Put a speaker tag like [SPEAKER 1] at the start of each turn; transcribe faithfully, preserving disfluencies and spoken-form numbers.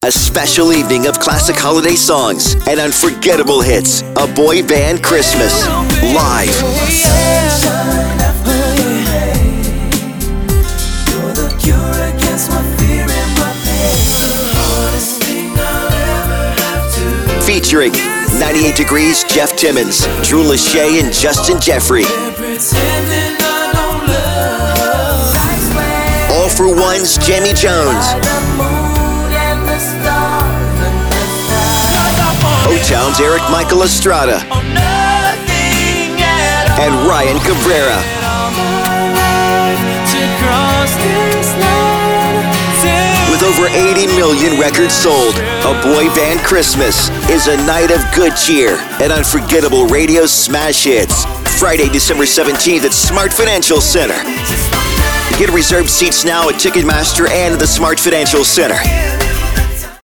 [SPEAKER 1] A special evening of classic holiday songs and unforgettable hits. A boy band Christmas. Live. Featuring ninety-eight Degrees Jeff Timmons, Drew Lachey, and Justin Jeffrey. All for One's Jamie Jones. O-Town's Eric Michael Estrada. And Ryan Cabrera. With over eighty million records sold, A Boy Band Christmas is a night of good cheer and unforgettable radio smash hits. Friday, December seventeenth at Smart Financial Center. Get reserved seats now at Ticketmaster and the Smart Financial Center.